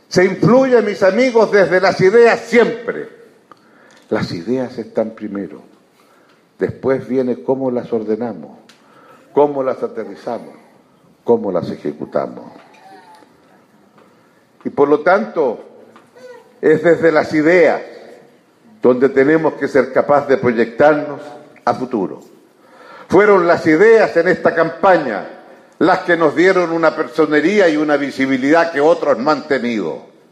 Se influye, mis amigos, desde las ideas siempre. Las ideas están primero. Después viene cómo las ordenamos, cómo las aterrizamos, cómo las ejecutamos. Y por lo tanto, es desde las ideas donde tenemos que ser capaces de proyectarnos a futuro. Fueron las ideas en esta campaña las que nos dieron una personería y una visibilidad que otros no han tenido.